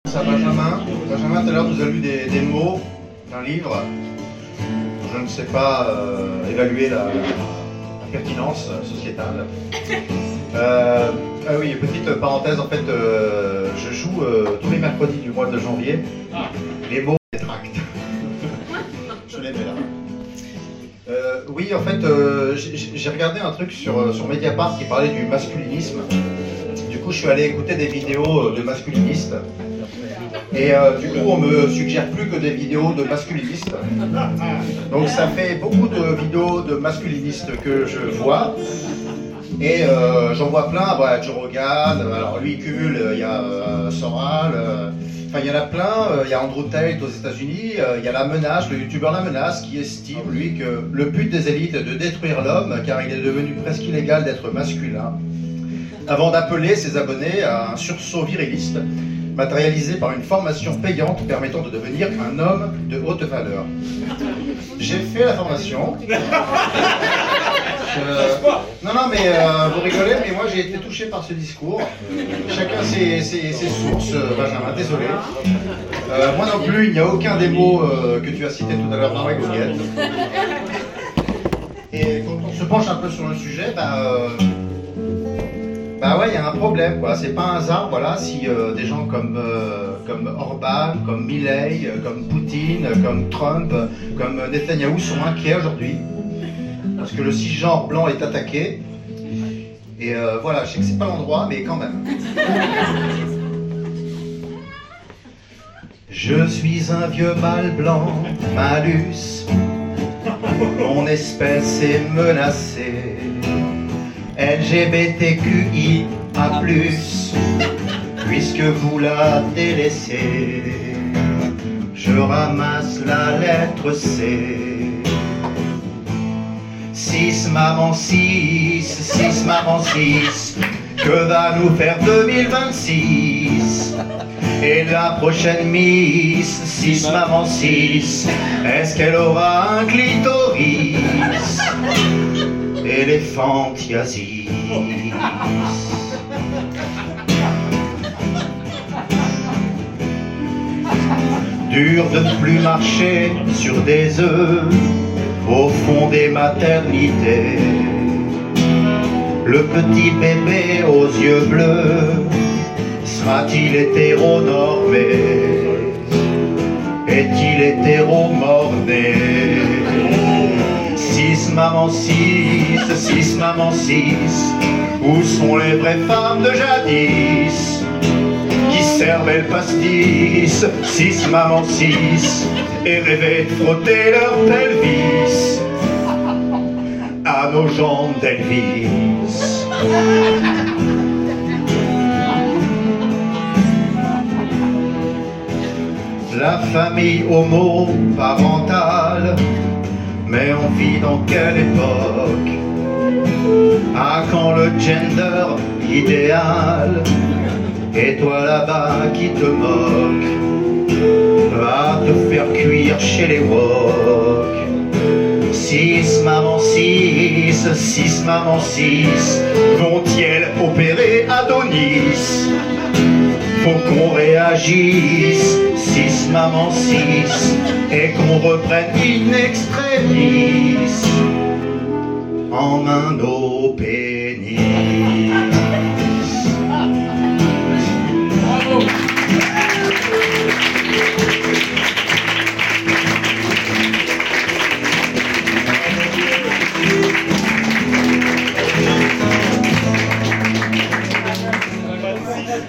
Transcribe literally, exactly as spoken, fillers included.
Ça, Benjamin. Benjamin, tout à l'heure, nous a lu des, des mots d'un livre. Je ne sais pas euh, évaluer la, la pertinence sociétale. Euh, ah oui, petite parenthèse, en fait, euh, je joue euh, tous les mercredis du mois de janvier les mots des tracts. Je les mets là. Euh, oui, en fait, euh, j'ai regardé un truc sur, sur Mediapart qui parlait du masculinisme. Du coup, je suis allé écouter des vidéos de masculinistes. Et euh, du coup, on me suggère plus que des vidéos de masculinistes. Donc ça fait beaucoup de vidéos de masculinistes que je vois. Et euh, j'en vois plein, bah, Joe Rogan, alors lui il cumule, il y a euh, Soral, euh, enfin il y en a plein, il euh, y a Andrew Tate aux États-Unis, il euh, y a La Menace, le youtubeur La Menace, qui estime lui que le but des élites est de détruire l'homme car il est devenu presque illégal d'être masculin, avant d'appeler ses abonnés à un sursaut viriliste, matérialisé par une formation payante permettant de devenir un homme de haute valeur. J'ai fait la formation. Je... Non, non, mais euh, vous rigolez, mais moi j'ai été touché par ce discours. Chacun ses, ses, ses sources, euh, Benjamin, désolé. Euh, moi non plus, il n'y a aucun des mots euh, que tu as cité tout à l'heure dans la goguette. Et quand on se penche un peu sur le sujet, bah, euh, bah ouais, il y a un problème, quoi. C'est pas un hasard, voilà, si euh, des gens comme, euh, comme Orban, comme Milei, euh, comme Poutine, comme Trump, comme Netanyahou sont inquiets aujourd'hui. Parce que le cisgenre blanc est attaqué. Et euh, voilà, je sais que c'est pas l'endroit, mais quand même. Je suis un vieux mâle blanc, malus. Mon espèce est menacée. L G B T Q I A plus, puisque vous la délaissez. Je ramasse la lettre C. six maman six, six maman six, que va nous faire deux mille vingt-six? Et la prochaine Miss, six maman six, est-ce qu'elle aura un clitoris? Éléphantiasis. Dur de ne plus marcher sur des œufs au fond des maternités. Le petit bébé aux yeux bleus sera-t-il hétéronormé? Est-il hétéromorné? Six maman six, six maman six, où sont les vraies femmes de jadis qui servaient le pastis? Six maman six, et rêvaient de frotter leur pelvis à nos jambes d'Elvis. La famille homoparentale, mais on vit dans quelle époque? À quand le gender idéal? Et toi là-bas qui te moque, va te faire cuire chez les wok. Six maman six, six maman six, vont-ils opérer Adonis? Faut qu'on réagisse, six maman six, et qu'on reprenne in extremis en main nos pays.